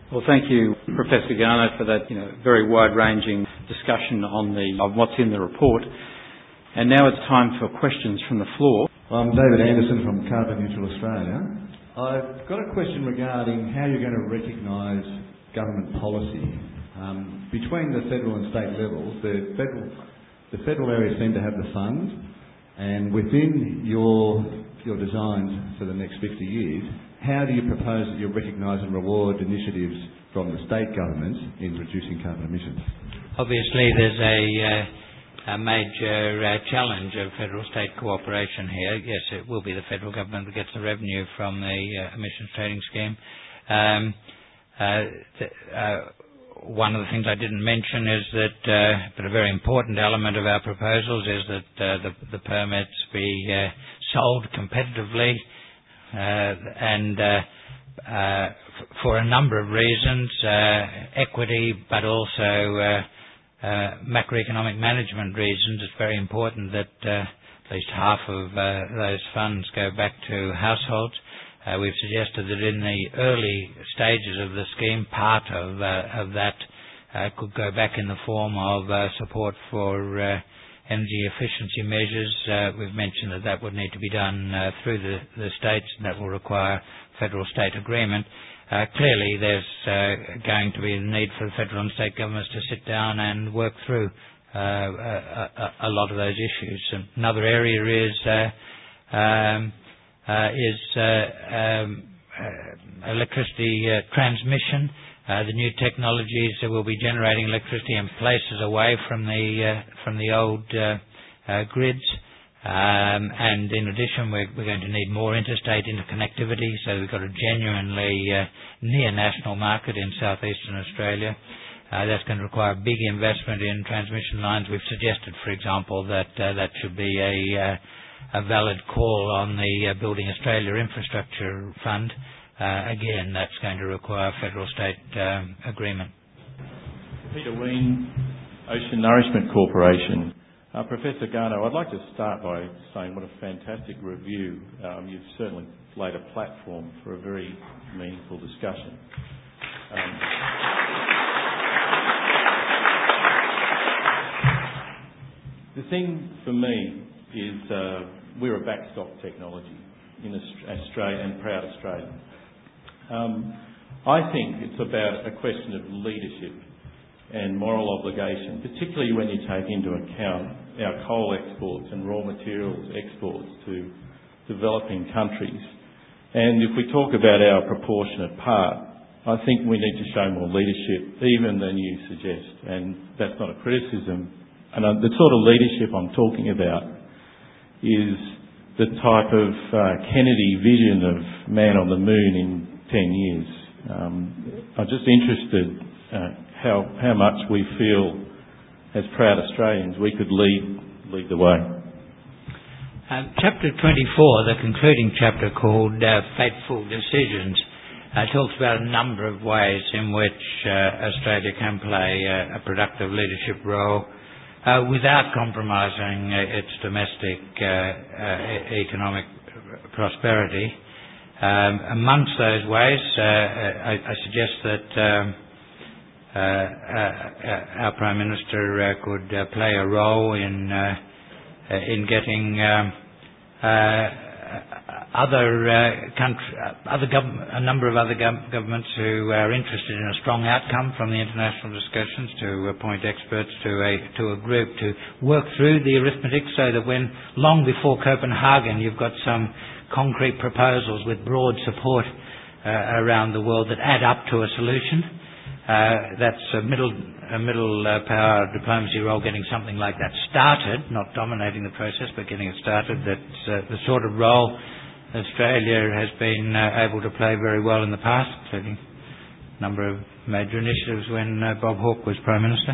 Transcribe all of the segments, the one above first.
Well, thank you, Professor Garner, for that very wide-ranging discussion on what's in the report. And now it's time for questions from the floor. I'm David Anderson from Carbon Neutral Australia. I've got a question regarding how you're going to recognise government policy. Between the federal and state levels, the federal areas seem to have the funds, and within your designs for the next 50 years, how do you propose that you recognise and reward initiatives from the state governments in reducing carbon emissions? Obviously, there's a major challenge of federal-state cooperation here. Yes, it will be the federal government that gets the revenue from the emissions trading scheme. One of the things I didn't mention is that, but a very important element of our proposals is that the permits be sold competitively and for a number of reasons, equity, but also macroeconomic management reasons. It's very important that at least half of those funds go back to households. We've suggested that in the early stages of the scheme, part of that could go back in the form of support for energy efficiency measures. We've mentioned that would need to be done through the states, and that will require federal-state agreement. Clearly, there's going to be a need for the federal and state governments to sit down and work through a lot of those issues. Another area is electricity transmission. The new technologies will be generating electricity in places away from the old grids. And in addition, we're going to need more interstate interconnectivity, so we've got a genuinely near-national market in southeastern Australia. That's going to require big investment in transmission lines. We've suggested, for example, that should be a valid call on the Building Australia Infrastructure Fund. Again, that's going to require federal-state agreement. Peter Ween, Ocean Nourishment Corporation. Professor Garner, I'd like to start by saying what a fantastic review. You've certainly laid a platform for a very meaningful discussion. The thing for me is we're a backstop technology in Australia and proud Australia. I think it's about a question of leadership and moral obligation, particularly when you take into account our coal exports and raw materials exports to developing countries. And if we talk about our proportionate part, I think we need to show more leadership even than you suggest. And that's not a criticism. And the sort of leadership I'm talking about is the type of Kennedy vision of man on the moon in 10 years. I'm just interested how much we feel as proud Australians we could lead the way. Chapter 24, the concluding chapter called Fateful Decisions, talks about a number of ways in which Australia can play a productive leadership role without compromising its domestic economic prosperity. Amongst those ways, I suggest that our Prime Minister could play a role in getting a number of other governments who are interested in a strong outcome from the international discussions to appoint experts to a group to work through the arithmetic, so that when long before Copenhagen you've got some concrete proposals with broad support around the world that add up to a solution. That's a middle power diplomacy role, getting something like that started, not dominating the process, but getting it started. That's the sort of role Australia has been able to play very well in the past, including a number of major initiatives when Bob Hawke was Prime Minister.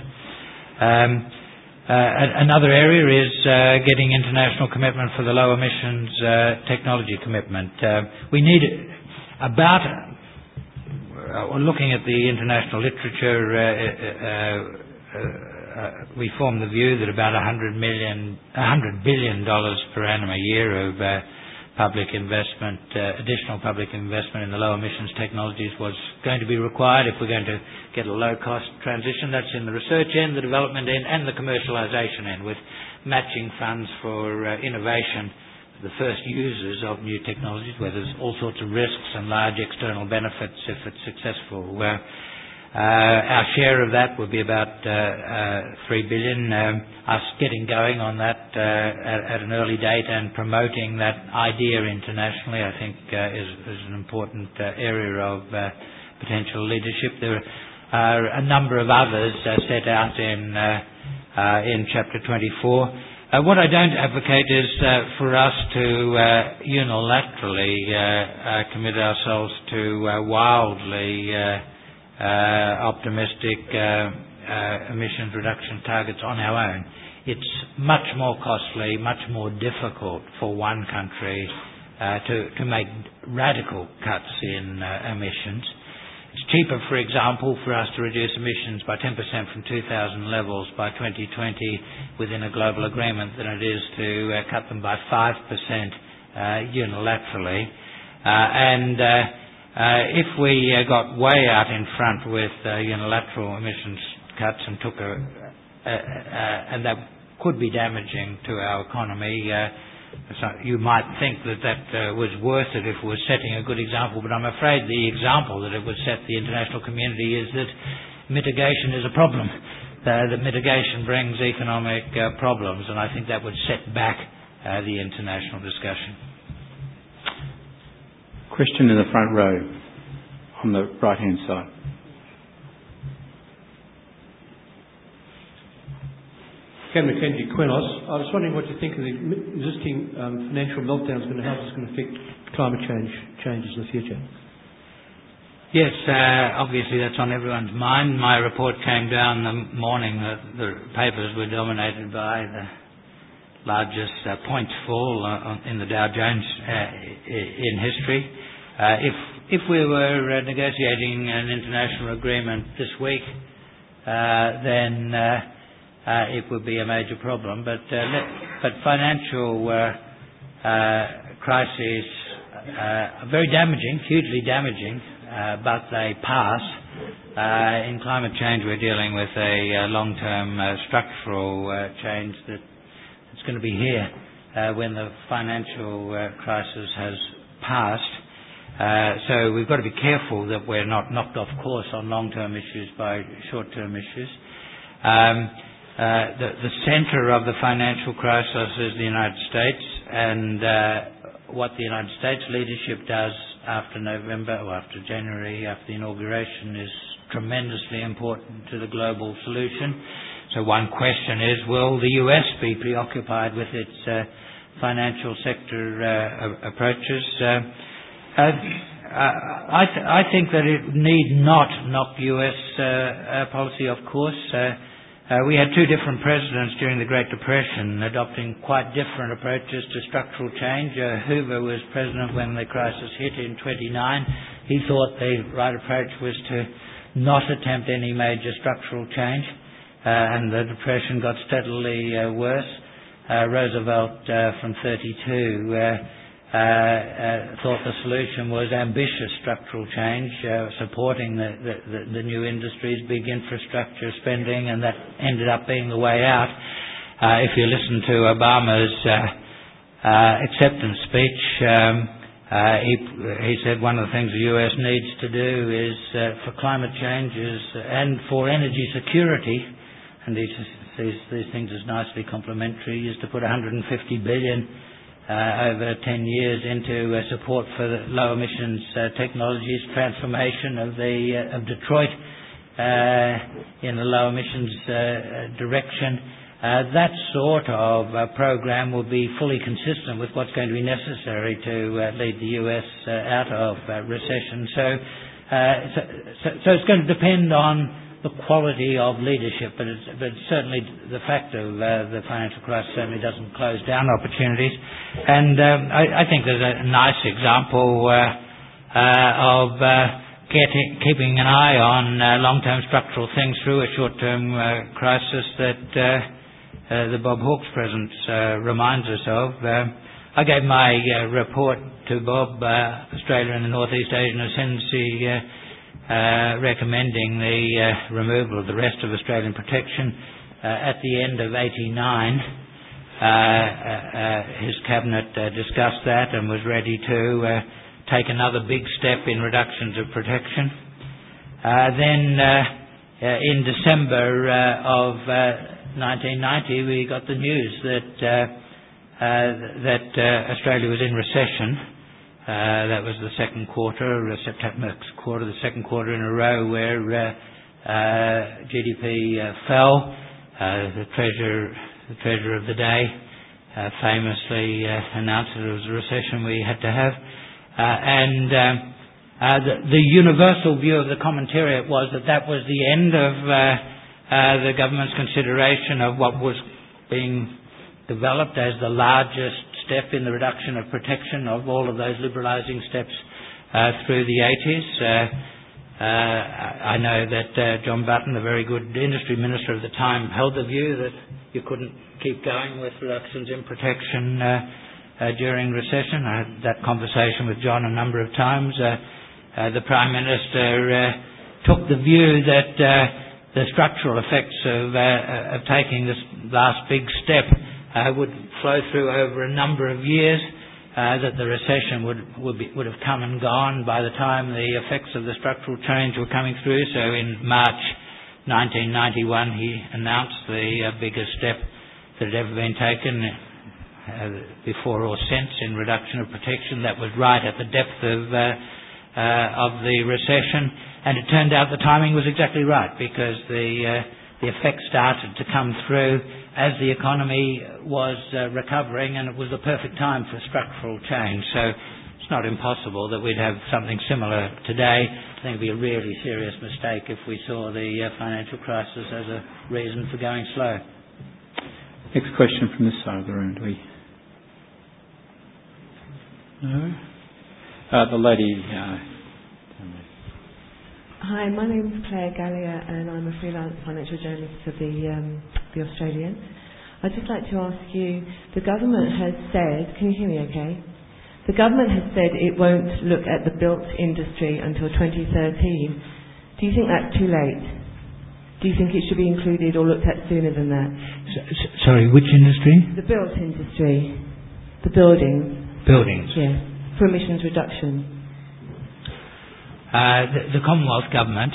Another area is getting international commitment for the low emissions technology commitment. We need looking at the international literature, we form the view that about $100 billion per annum a year of public investment, additional public investment in the low emissions technologies was going to be required if we're going to get a low-cost transition. That's in the research end, the development end, and the commercialisation end, with matching funds for innovation, the first users of new technologies, where there's all sorts of risks and large external benefits if it's successful. Our share of that would be about $3 billion. Us getting going on that at an early date and promoting that idea internationally, I think, is an important area of potential leadership. There are a number of others set out in Chapter 24. What I don't advocate is for us to unilaterally commit ourselves to wildly optimistic emissions reduction targets on our own. It's much more costly, much more difficult for one country to make radical cuts in emissions. It's cheaper, for example, for us to reduce emissions by 10% from 2000 levels by 2020 within a global agreement than it is to cut them by 5% unilaterally. If we got way out in front with unilateral emissions cuts and took and that could be damaging to our economy, so you might think that was worth it if it was setting a good example, but I'm afraid the example that it would set the international community is that mitigation is a problem. That mitigation brings economic problems, and I think that would set back the international discussion. Question in the front row on the right-hand side. Ken McKenzie, Quinos. I was wondering what you think of the existing financial meltdown is going to help us going to affect climate changes in the future. Yes, obviously that's on everyone's mind. My report came down the morning that the papers were dominated by the largest points fall in the Dow Jones in history. If we were negotiating an international agreement this week, then it would be a major problem. But financial crises are very damaging, hugely damaging, but they pass. In climate change, we're dealing with a long-term structural change that's going to be here when the financial crisis has passed. So we've got to be careful that we're not knocked off course on long-term issues by short-term issues. The centre of the financial crisis is the United States, and what the United States leadership does after November or after January, after the inauguration, is tremendously important to the global solution. So one question is, will the US be preoccupied with its financial sector approaches? I think that it need not knock US policy, of course. We had two different presidents during the Great Depression adopting quite different approaches to structural change. Hoover was president when the crisis hit in 1929. He thought the right approach was to not attempt any major structural change, and the Depression got steadily worse. Roosevelt from 1932 thought the solution was ambitious structural change, supporting the new industries, big infrastructure spending, and that ended up being the way out. If you listen to Obama's acceptance speech, he said one of the things the US needs to do is for climate change and for energy security, and he sees these things as nicely complementary, is to put $150 billion over 10 years into support for the low emissions technologies, transformation of Detroit in the low emissions direction. That sort of program will be fully consistent with what's going to be necessary to lead the US out of recession. So it's going to depend on the quality of leadership, but certainly the fact of the financial crisis certainly doesn't close down opportunities. And I think there's a nice example of keeping an eye on long-term structural things through a short-term crisis that the Bob Hawke's presence reminds us of. I gave my report to Bob, Australia and the Northeast Asian Ascendancy, recommending the removal of the rest of Australian protection. At the end of '89, his cabinet discussed that and was ready to take another big step in reductions of protection. Then in December of 1990, we got the news that Australia was in recession. That was the second quarter, September quarter, the second quarter in a row where GDP fell. The treasurer of the day famously announced that it was a recession we had to have. The universal view of the commentariat was that was the end of the government's consideration of what was being developed as the largest step in the reduction of protection of all of those liberalising steps through the 80s. I know that John Button, the very good industry minister of the time, held the view that you couldn't keep going with reductions in protection during recession. I had that conversation with John a number of times. The Prime Minister took the view that the structural effects of taking this last big step would flow through over a number of years, that the recession would have come and gone by the time the effects of the structural change were coming through. So in March 1991 he announced the biggest step that had ever been taken before or since in reduction of protection. That was right at the depth of the recession, and it turned out the timing was exactly right, because the effects started to come through as the economy was recovering, and it was the perfect time for structural change. So it's not impossible that we'd have something similar today. I think it would be a really serious mistake if we saw the financial crisis as a reason for going slow. Next question from this side of the room, do we? No? The lady... Hi, my name is Claire Gallier and I'm a freelance financial journalist for the Australian. I'd just like to ask you, the government has said, can you hear me okay? The government has said it won't look at the built industry until 2013. Do you think that's too late? Do you think it should be included or looked at sooner than that? Sorry, which industry? The built industry. The buildings. Buildings? Yes, for emissions reduction. The Commonwealth Government,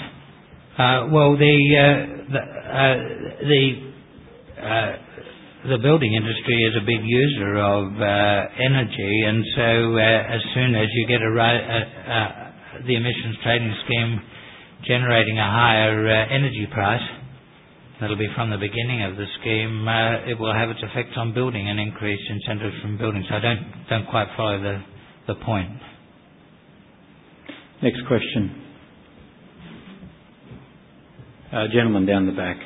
the building industry is a big user of energy, and so as soon as you get the emissions trading scheme generating a higher energy price, that'll be from the beginning of the scheme, it will have its effects on building and increase incentives from building. So I don't quite follow the point. Next question. Gentleman down the back.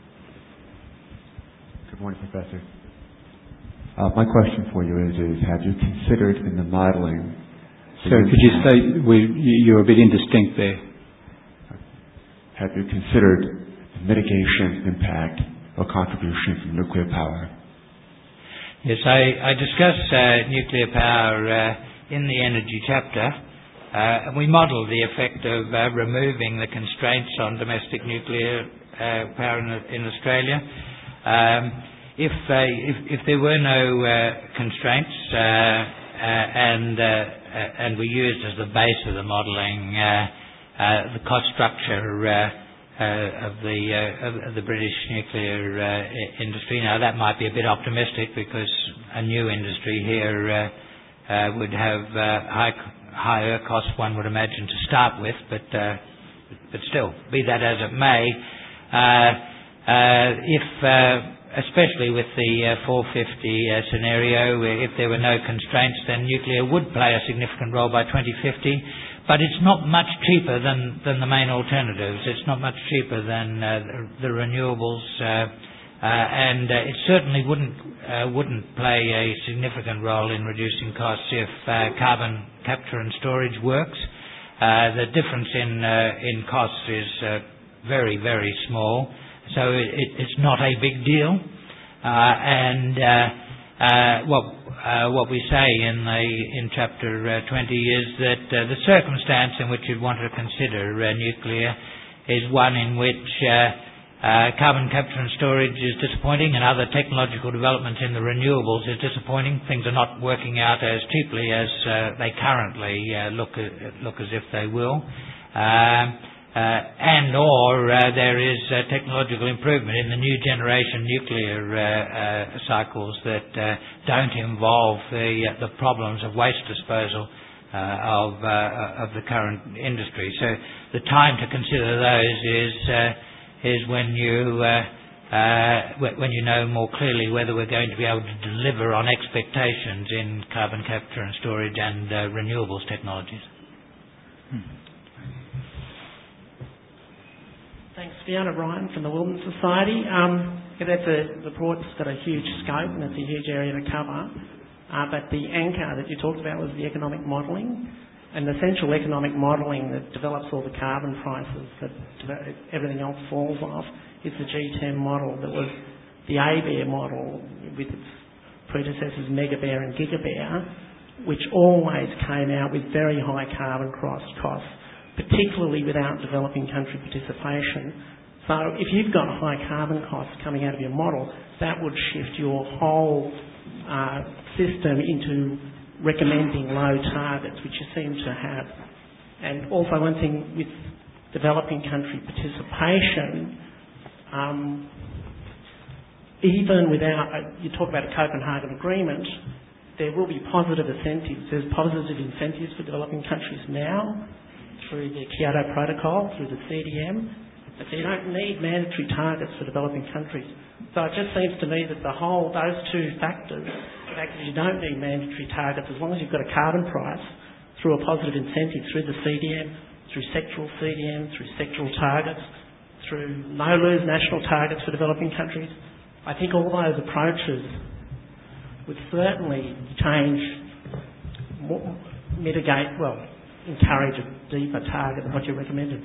Good morning, Professor. My question for you is have you considered in the modelling... Sir, could you say, you're a bit indistinct there. Have you considered the mitigation impact or contribution from nuclear power? Yes, I discussed nuclear power in the energy chapter. We modelled the effect of removing the constraints on domestic nuclear power in Australia. If there were no constraints and we used as the base of the modelling the cost structure of the British nuclear industry. Now that might be a bit optimistic because a new industry here would have higher costs, one would imagine, to start with, but still, be that as it may, especially with the 450 scenario, if there were no constraints, then nuclear would play a significant role by 2050, but it's not much cheaper than the main alternatives. It's not much cheaper than the renewables, and it certainly wouldn't play a significant role in reducing costs if carbon capture and storage works. The difference in costs is very, very small, so it's not a big deal. what we say in Chapter 20 is that the circumstance in which you'd want to consider nuclear is one in which carbon capture and storage is disappointing, and other technological developments in the renewables is disappointing. Things are not working out as cheaply as they currently look as if they will. There is technological improvement in the new generation nuclear cycles that don't involve the problems of waste disposal of the current industry. So the time to consider those is when you know more clearly whether we're going to be able to deliver on expectations in carbon capture and storage and renewables technologies. Thanks. Fiona Ryan from the Wilderness Society. That's a report that's got a huge scope and it's a huge area to cover. But the anchor that you talked about was the economic modelling. And the central economic modelling that develops all the carbon prices that everything else falls off is the GTEM model that was the ABARE model with its predecessors Megabear and Gigabear, which always came out with very high carbon costs, particularly without developing country participation. So if you've got high carbon costs coming out of your model, that would shift your whole system into recommending low targets, which you seem to have. And also one thing with developing country participation, even without, you talk about a Copenhagen Agreement, there will be positive incentives. There's positive incentives for developing countries now through the Kyoto Protocol, through the CDM, but you don't need mandatory targets for developing countries. So it just seems to me that those two factors, the fact that you don't need mandatory targets as long as you've got a carbon price through a positive incentive, through the CDM, through sectoral CDM, through sectoral targets, through no-lose national targets for developing countries, I think all those approaches would certainly encourage a deeper target than what you recommended.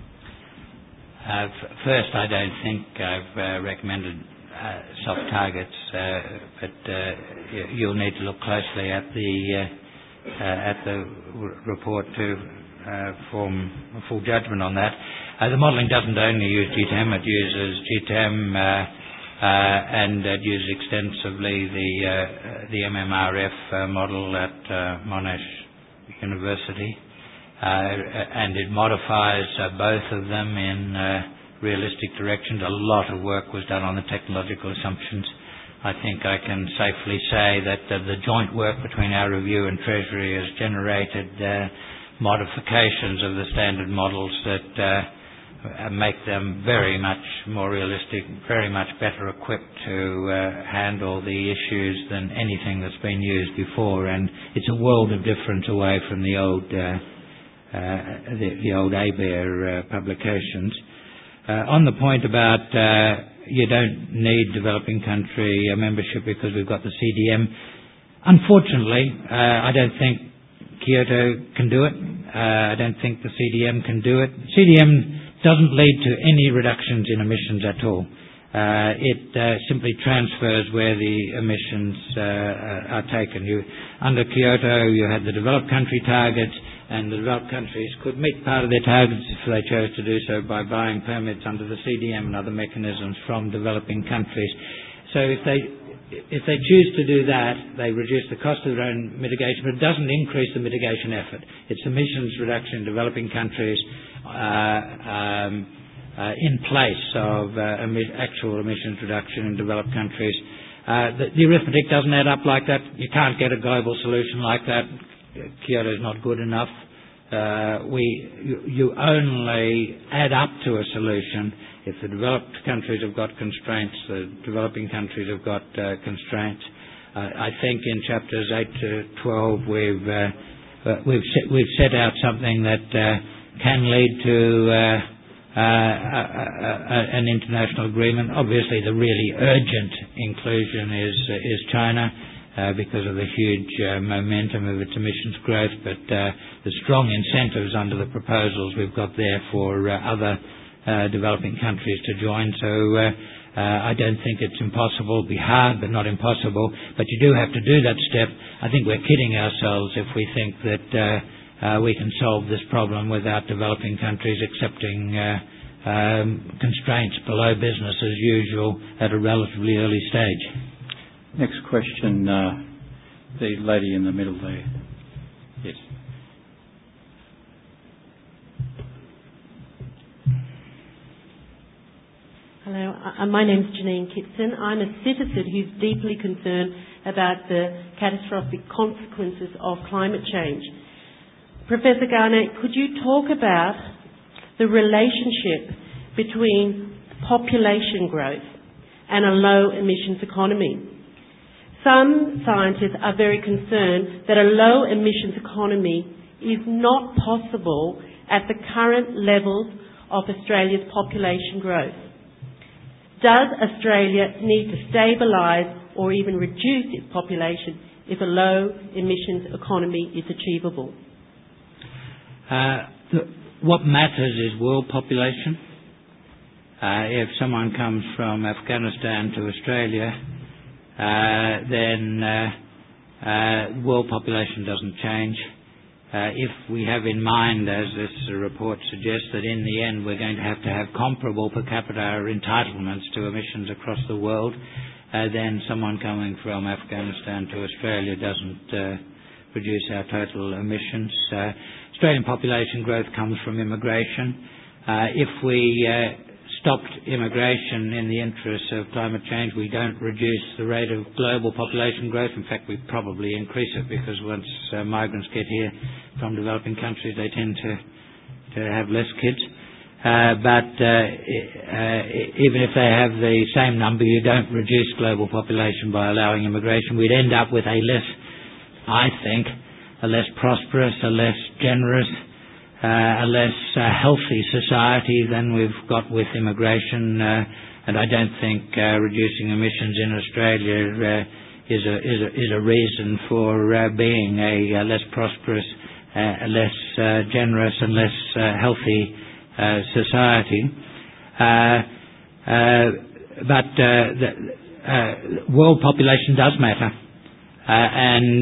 First, I don't think I've recommended soft targets, but you'll need to look closely at the report to form a full judgment on that. The modelling doesn't only use GTEM; it uses GTEM and it uses extensively the MMRF model at Monash University. And it modifies both of them in realistic directions. A lot of work was done on the technological assumptions. I think I can safely say that the joint work between our review and Treasury has generated modifications of the standard models that make them very much more realistic, very much better equipped to handle the issues than anything that's been used before. And it's a world of difference away from the old ABARE publications. On the point about you don't need developing country membership because we've got the CDM, unfortunately, I don't think Kyoto can do it. I don't think the CDM can do it. CDM doesn't lead to any reductions in emissions at all. It simply transfers where the emissions are taken. Under Kyoto, you had the developed country targets, and the developed countries could meet part of their targets if they chose to do so by buying permits under the CDM and other mechanisms from developing countries. So if they choose to do that, they reduce the cost of their own mitigation, but it doesn't increase the mitigation effort. It's emissions reduction in developing countries in place of actual emissions reduction in developed countries. The arithmetic doesn't add up like that. You can't get a global solution like that. Kyoto is not good enough. You only add up to a solution if the developed countries have got constraints, the developing countries have got constraints. I think in chapters 8 to 12 we've set out something that can lead to an international agreement. Obviously, the really urgent inclusion is China. Because of the huge momentum of its emissions growth, but the strong incentives under the proposals we've got there for other developing countries to join. So I don't think it's impossible. It'll be hard, but not impossible. But you do have to do that step. I think we're kidding ourselves if we think that we can solve this problem without developing countries accepting constraints below business as usual at a relatively early stage. Next question, the lady in the middle there. Yes. Hello, my name's Janine Kitson. I'm a citizen who's deeply concerned about the catastrophic consequences of climate change. Professor Garnett, could you talk about the relationship between population growth and a low emissions economy? Some scientists are very concerned that a low emissions economy is not possible at the current levels of Australia's population growth. Does Australia need to stabilise or even reduce its population if a low emissions economy is achievable? What matters is world population. If someone comes from Afghanistan to Australia, then world population doesn't change. If we have in mind, as this report suggests, that in the end we're going to have comparable per capita entitlements to emissions across the world, then someone coming from Afghanistan to Australia doesn't reduce our total emissions. Australian population growth comes from immigration. If we stopped immigration in the interests of climate change, we don't reduce the rate of global population growth. In fact, we probably increase it, because once migrants get here from developing countries, they tend to have less kids. But even if they have the same number, you don't reduce global population by allowing immigration. We'd end up with a less prosperous, a less generous, a less healthy society than we've got with immigration, and I don't think reducing emissions in Australia is a reason for being a less prosperous, a less generous and less healthy society. But world population does matter, and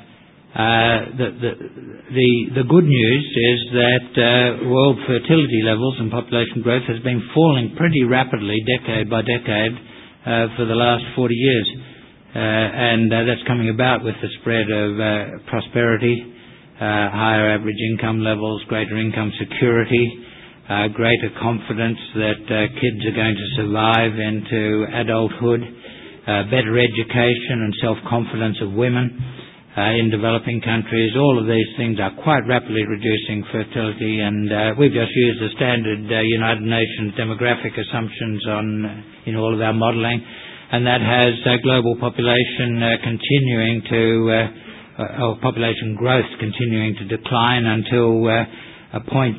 the good news is that world fertility levels and population growth has been falling pretty rapidly, decade by decade, for the last 40 years. And that's coming about with the spread of prosperity, higher average income levels, greater income security, greater confidence that kids are going to survive into adulthood, better education and self-confidence of women in developing countries. All of these things are quite rapidly reducing fertility, and we've just used the standard United Nations demographic assumptions in all of our modelling, and that has global population population growth continuing to decline until a point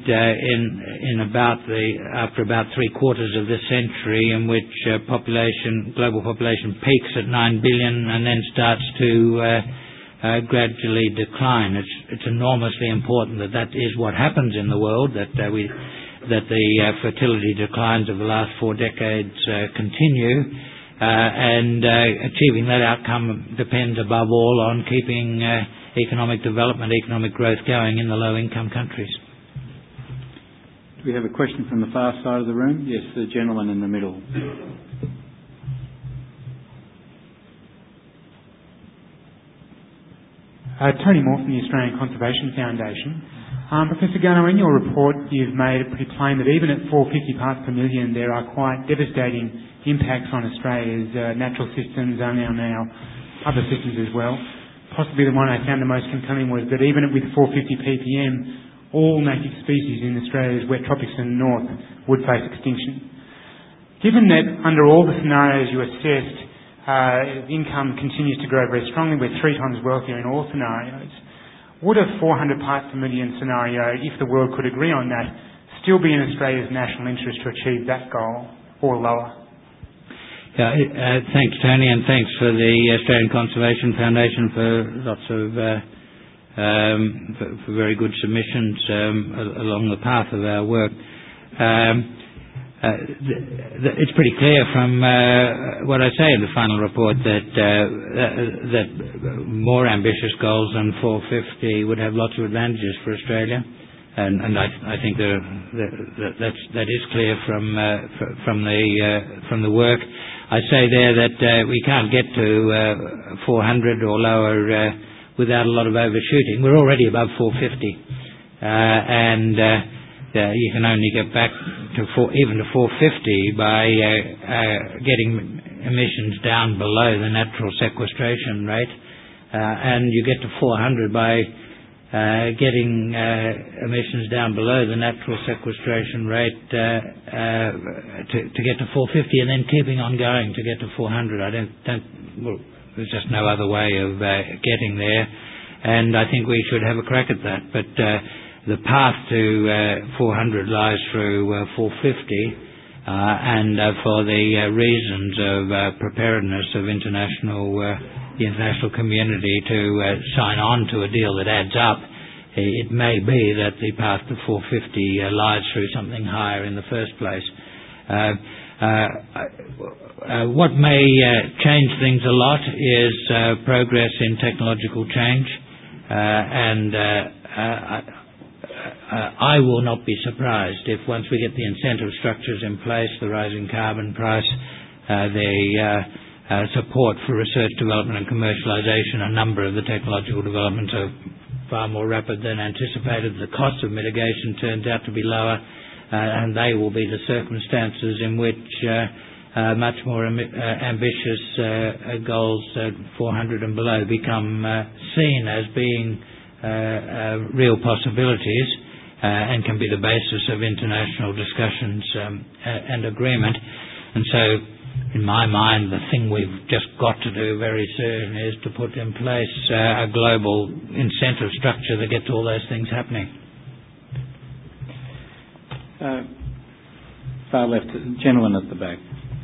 after about 3/4 of this century, in which global population peaks at 9 billion and then starts to gradually decline. It's enormously important that is what happens in the world, that the fertility declines of the last 4 decades continue, and achieving that outcome depends above all on keeping economic development, economic growth going in the low-income countries. Do we have a question from the far side of the room? Yes, the gentleman in the middle. Tony Moore from the Australian Conservation Foundation. Professor Gunner, in your report you've made it pretty plain that even at 450 parts per million there are quite devastating impacts on Australia's natural systems and now other systems as well. Possibly the one I found the most compelling was that even with 450 ppm, all native species in Australia's wet tropics and north would face extinction. Given that under all the scenarios you assessed, income continues to grow very strongly, we're 3 times wealthier in all scenarios, would a 400 parts per million scenario, if the world could agree on that, still be in Australia's national interest to achieve that goal, or lower? Thanks, Tony, and thanks for the Australian Conservation Foundation for lots of for very good submissions along the path of our work. it's pretty clear from what I say in the final report that more ambitious goals than 450 would have lots of advantages for Australia, and I think that is clear from the work. I say there that we can't get to 400 or lower without a lot of overshooting. We're already above 450, and you can only get back to even to 450 by getting emissions down below the natural sequestration rate, and you get to 400 by getting emissions down below the natural sequestration rate to get to 450, and then keeping on going to get to 400. There's just no other way of getting there, and I think we should have a crack at that. But the path to 400 lies through 450, and for the reasons of preparedness of the international community to sign on to a deal that adds up, it may be that the path to 450 lies through something higher in the first place. What may change things a lot is progress in technological change, and I will not be surprised if once we get the incentive structures in place, the rising carbon price, the support for research, development and commercialisation, a number of the technological developments are far more rapid than anticipated. The cost of mitigation turns out to be lower, and they will be the circumstances in which much more ambitious goals, 400 and below, become seen as being real possibilities and can be the basis of international discussions and agreement. And so, in my mind, the thing we've just got to do very soon is to put in place a global incentive structure that gets all those things happening. Far left, gentleman at the back.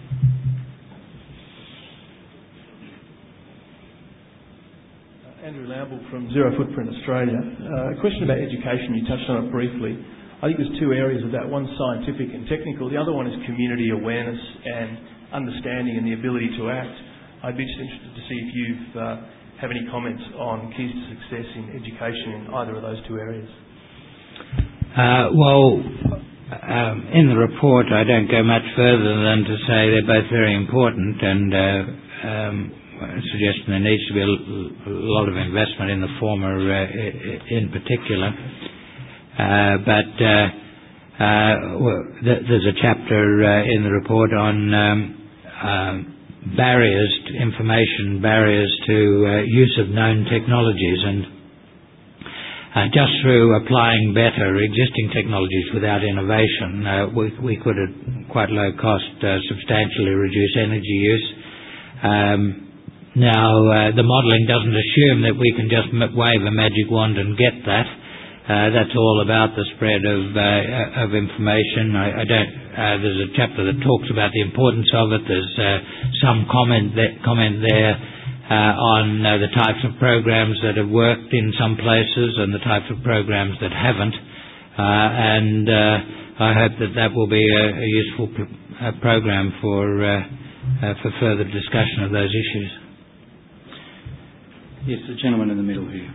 Andrew Lamble from Zero Footprint Australia. A question about education. You touched on it briefly. I think there's two areas of that. One's scientific and technical. The other one is community awareness and understanding and the ability to act. I'd be just interested to see if you have any comments on keys to success in education in either of those two areas. In the report I don't go much further than to say they're both very important, and suggesting there needs to be a lot of investment in the former in particular. But there's a chapter in the report on information barriers to use of known technologies, and just through applying better existing technologies without innovation, we could at quite low cost substantially reduce energy use. Now, the modelling doesn't assume that we can just wave a magic wand and get that. That's all about the spread of information. There's a chapter that talks about the importance of it. There's some comment there on the types of programs that have worked in some places and the types of programs that haven't. And I hope that will be a useful program for further discussion of those issues. Yes, the gentleman in the middle here.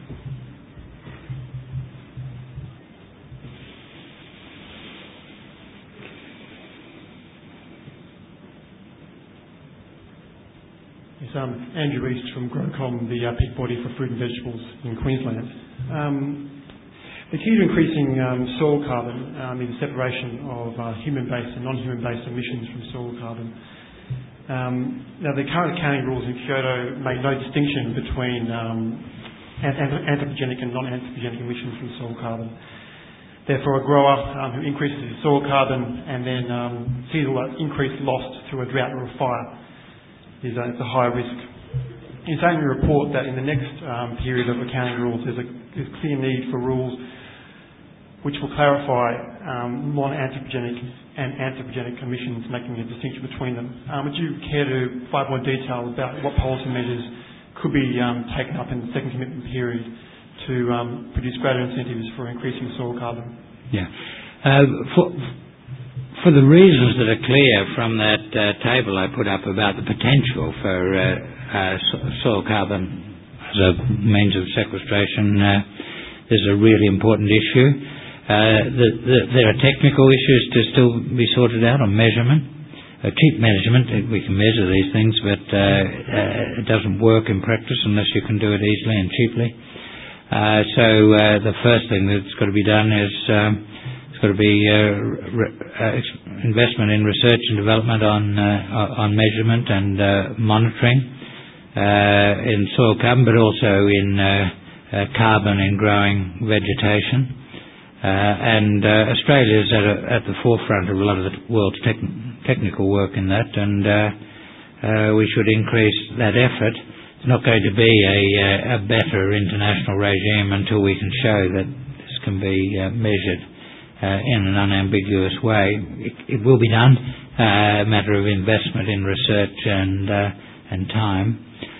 Yes, Andrew East from GrowCom, the peak body for fruit and vegetables in Queensland. The key to increasing soil carbon is the separation of human-based and non-human-based emissions from soil carbon. Now, the current accounting rules in Kyoto make no distinction between anthropogenic and non-anthropogenic emissions from soil carbon. Therefore, a grower who increases his soil carbon and then sees all that increase lost through a drought or a fire is a higher risk. You say in your report that in the next period of accounting rules there's a clear need for rules which will clarify non-anthropogenic and anthropogenic emissions, making a distinction between them. Would you care to provide more detail about what policy measures could be taken up in the second commitment period to produce greater incentives for increasing soil carbon? Yeah. For the reasons that are clear from that table I put up about the potential for soil carbon as a means of sequestration, this is a really important issue. There are technical issues to still be sorted out on measurement. Cheap measurement, we can measure these things, but it doesn't work in practice unless you can do it easily and cheaply. So the first thing that's got to be done is it's got to be investment in research and development on measurement and monitoring in soil carbon, but also in carbon in growing vegetation. And Australia is at the forefront of a lot of the world's technical work in that, and we should increase that effort. It's not going to be a better international regime until we can show that this can be measured in an unambiguous way. It will be done, a matter of investment in research and time.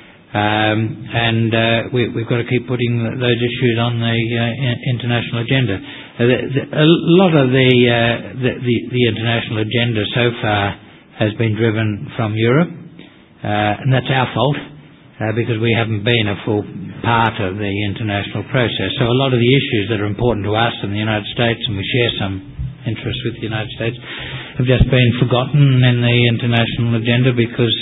We've got to keep putting those issues on the international agenda. A lot of the international agenda so far has been driven from Europe, and that's our fault. Because we haven't been a full part of the international process. So a lot of the issues that are important to us in the United States, and we share some interest with the United States, have just been forgotten in the international agenda because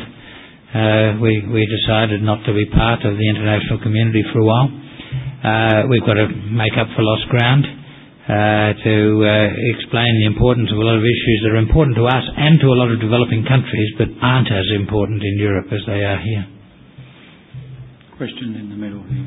we decided not to be part of the international community for a while. We've got to make up for lost ground to explain the importance of a lot of issues that are important to us and to a lot of developing countries but aren't as important in Europe as they are here. Question in the middle here.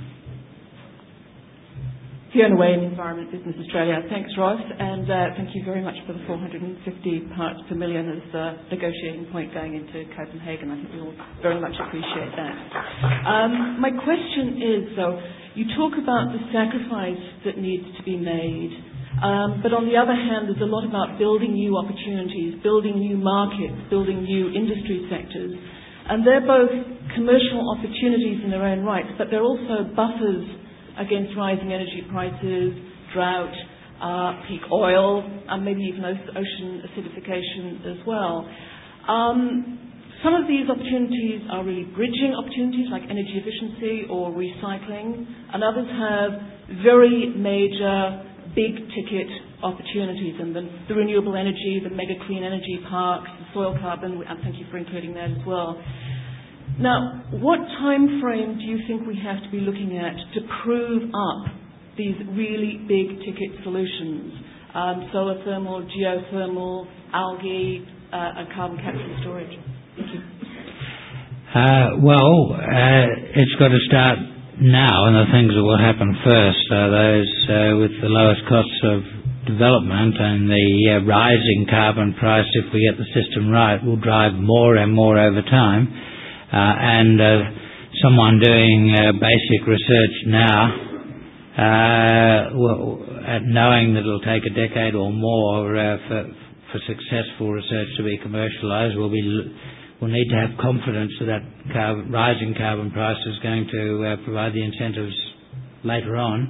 Fiona Wayne, Environment Business Australia. Thanks, Ross, and thank you very much for the 450 parts per million as the negotiating point going into Copenhagen. I think we all very much appreciate that. My question is, though, you talk about the sacrifice that needs to be made, but on the other hand, there's a lot about building new opportunities, building new markets, building new industry sectors. And they're both commercial opportunities in their own right, but they're also buffers against rising energy prices, drought, peak oil, and maybe even ocean acidification as well. Some of these opportunities are really bridging opportunities like energy efficiency or recycling, and others have very major, big-ticket opportunities, and the renewable energy, the mega clean energy parks, the soil carbon, and thank you for including that as well. Now, what time frame do you think we have to be looking at to prove up these really big-ticket solutions? Solar thermal, geothermal, algae, and carbon capture and storage. Thank you. It's got to start now, and the things that will happen first are those with the lowest costs of development, and the rising carbon price, if we get the system right, will drive more and more over time. Someone doing basic research now, knowing that it'll take a decade or more for successful research to be commercialised, will need to have confidence that rising carbon price is going to provide the incentives later on,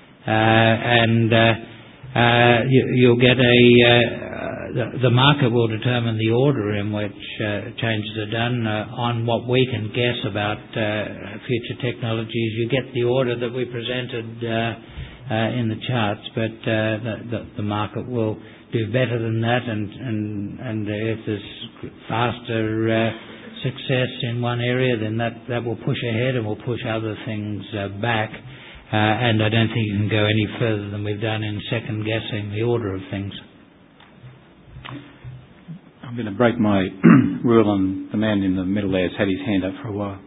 you'll get the market will determine the order in which changes are done on what we can guess about future technologies. You get the order that we presented in the charts, but the market will do better than that, and if there's faster success in one area, then that will push ahead and will push other things back. And I don't think you can go any further than we've done in second-guessing the order of things. I'm going to break my rule on the man in the middle there has had his hand up for a while.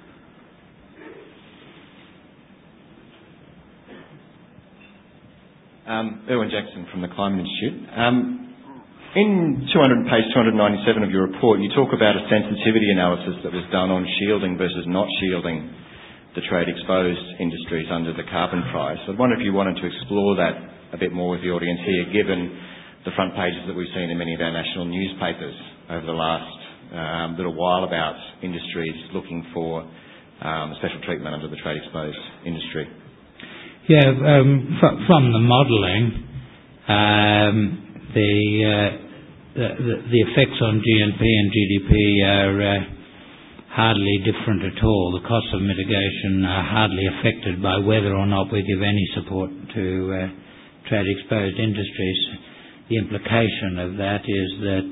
Erwin Jackson from the Climate Institute. In page 297 of your report, you talk about a sensitivity analysis that was done on shielding versus not shielding the trade-exposed industries under the carbon price. I wonder if you wanted to explore that a bit more with the audience here, given the front pages that we've seen in many of our national newspapers over the last little while about industries looking for special treatment under the trade-exposed industry. From the modelling, the effects on GNP and GDP are hardly different at all. The costs of mitigation are hardly affected by whether or not we give any support to trade-exposed industries. The implication of that is that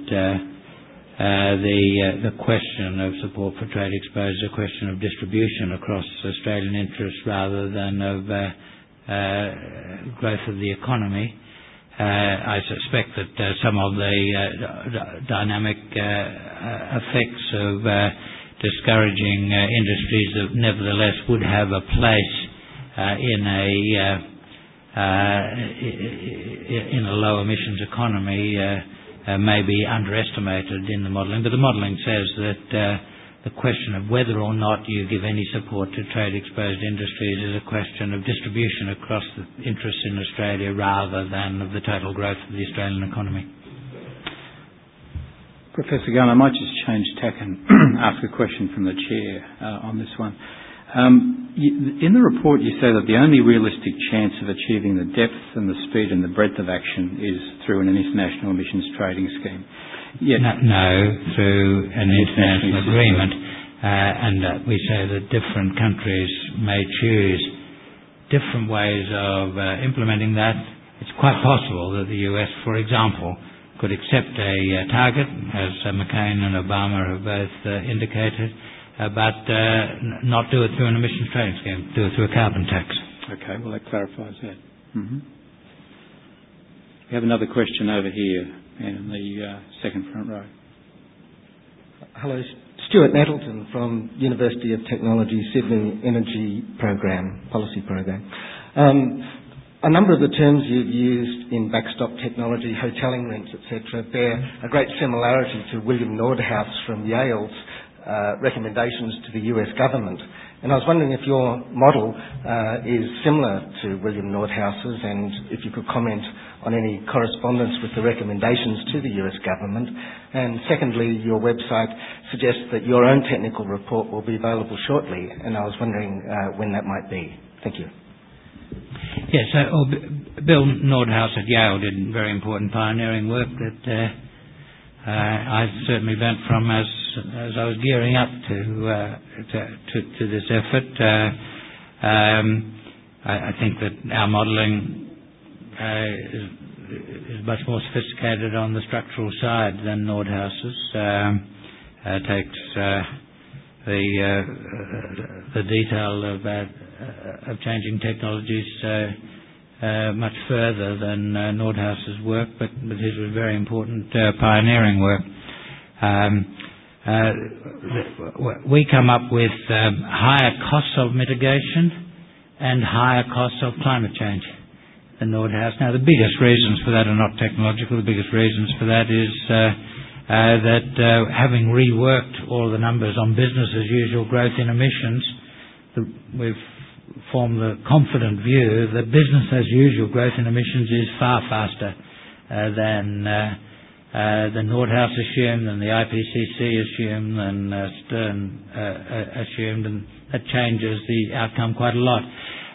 the question of support for trade-exposed is a question of distribution across Australian interests rather than of growth of the economy. I suspect that some of the dynamic effects of discouraging industries that nevertheless would have a place in a low emissions economy may be underestimated in the modelling. But the modelling says that the question of whether or not you give any support to trade-exposed industries is a question of distribution across the interests in Australia rather than of the total growth of the Australian economy. Professor Garner, I might just change tack and ask a question from the Chair on this one. In the report you say that the only realistic chance of achieving the depth and the speed and the breadth of action is through an international emissions trading scheme. Yet no, through an international agreement, and we say that different countries may choose different ways of implementing that. It's quite possible that the US, for example, could accept a target, as McCain and Obama have both indicated, but not do it through an emissions trading scheme, do it through a carbon tax. Okay, well that clarifies that. Mm-hmm. We have another question over here in the second front row. Hello, Stuart Nettleton from University of Technology, Sydney Energy Policy Program. A number of the terms you've used in backstop technology, hotelling rents, etc., bear a great similarity to William Nordhaus from Yale's recommendations to the US government. And I was wondering if your model is similar to William Nordhaus's, and if you could comment on any correspondence with the recommendations to the US government. And secondly, your website suggests that your own technical report will be available shortly, and I was wondering when that might be. Thank you. Yes, Bill Nordhaus at Yale did very important pioneering work that I certainly learnt from as I was gearing up to this effort. I think that our modelling is much more sophisticated on the structural side than Nordhaus's. Takes the detail of changing technologies much further than Nordhaus's work, but his was very important pioneering work. We come up with higher costs of mitigation and higher costs of climate change than Nordhaus. Now, the biggest reasons for that are not technological. The biggest reasons for that is that having reworked all the numbers on business as usual growth in emissions, we've formed the confident view that business as usual growth in emissions is far faster than Nordhaus assumed, than the IPCC assumed, than Stern assumed, and that changes the outcome quite a lot.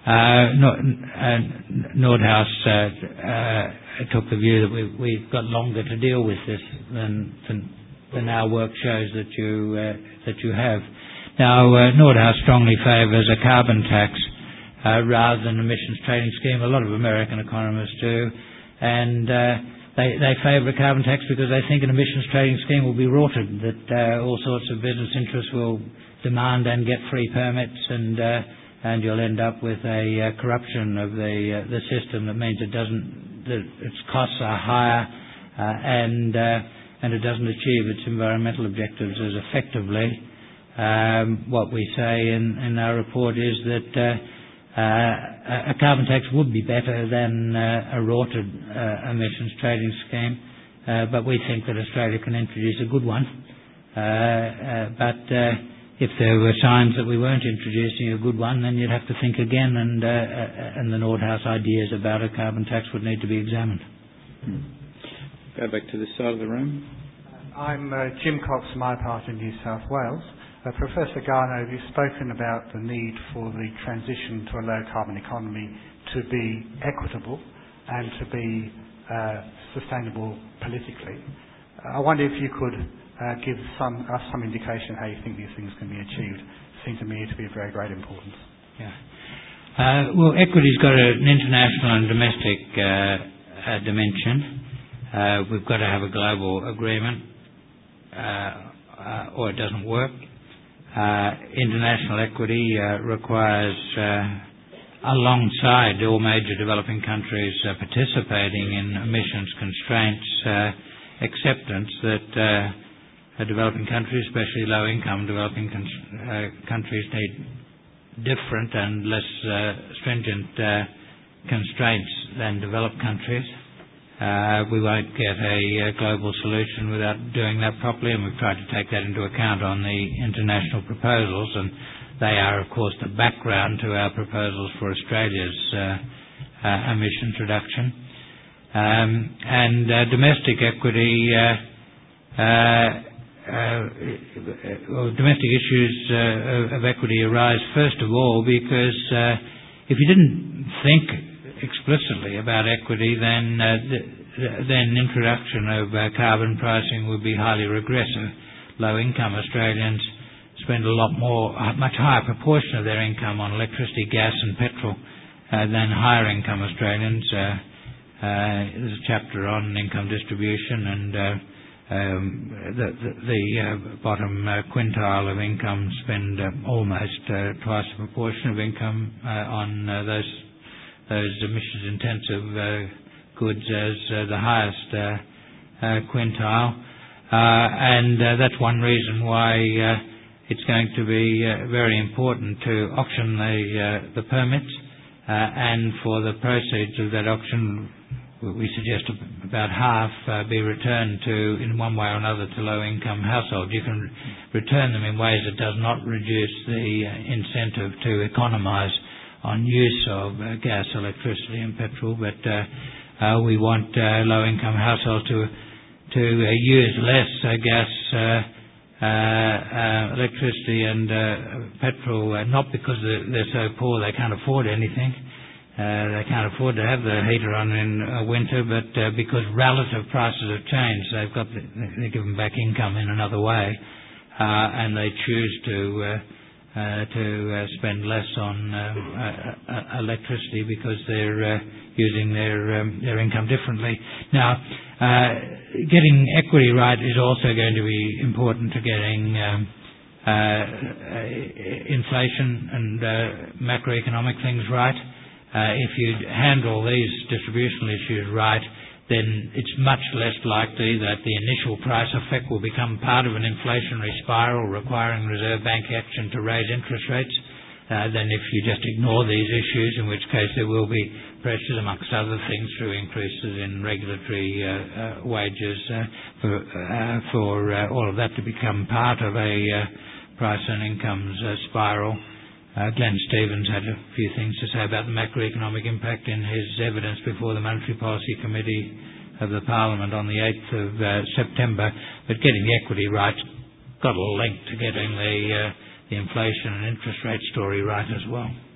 Nordhaus took the view that we've got longer to deal with this than our work shows that you have. Now, Nordhaus strongly favours a carbon tax rather than an emissions trading scheme. A lot of American economists do, and they favour a carbon tax because they think an emissions trading scheme will be rorted, that all sorts of business interests will demand and get free permits, and you'll end up with a corruption of the system that means that its costs are higher and it doesn't achieve its environmental objectives as effectively. What we say in our report is that a carbon tax would be better than a rorted emissions trading scheme, but we think that Australia can introduce a good one. But if there were signs that we weren't introducing a good one, then you'd have to think again, and the Nordhaus ideas about a carbon tax would need to be examined. Go back to this side of the room. I'm Jim Cox from IPART in New South Wales. Professor Garnaut, you've spoken about the need for the transition to a low-carbon economy to be equitable and to be sustainable politically. I wonder if you could give us some indication how you think these things can be achieved. It seems to me to be of very great importance. Yeah. Well, equity's got an international and domestic dimension. We've got to have a global agreement, or it doesn't work. International equity requires, alongside all major developing countries participating in emissions constraints, acceptance that developing countries, especially low-income developing countries, need different and less stringent constraints than developed countries. We won't get a global solution without doing that properly, and we've tried to take that into account on the international proposals, and they are, of course, the background to our proposals for Australia's emissions reduction. And domestic equity, domestic issues of equity arise first of all because if you didn't think explicitly about equity, then introduction of carbon pricing would be highly regressive. Low-income Australians spend a much higher proportion of their income on electricity, gas and petrol than higher-income Australians. There's a chapter on income distribution, and the bottom quintile of income spend almost twice the proportion of income on those emissions-intensive goods as the highest quintile, and that's one reason why it's going to be very important to auction the permits, and for the proceeds of that auction, we suggest about half be returned in one way or another to low-income households. You can return them in ways that does not reduce the incentive to economise on use of gas, electricity and petrol, but we want low-income households to use less gas, electricity and petrol, not because they're so poor they can't afford anything. They can't afford to have the heater on in winter, but because relative prices have changed, they're given back income in another way, and they choose to spend less on electricity because they're using their income differently. Now, getting equity right is also going to be important to getting inflation and macroeconomic things right. If you handle these distributional issues right, then it's much less likely that the initial price effect will become part of an inflationary spiral requiring Reserve Bank action to raise interest rates than if you just ignore these issues, in which case there will be pressures, amongst other things, through increases in regulatory wages for all of that to become part of a price and incomes spiral. Glenn Stevens had a few things to say about the macroeconomic impact in his evidence before the Monetary Policy Committee of the Parliament on the 8th of September. But getting the equity right got a link to getting the inflation and interest rate story right as well.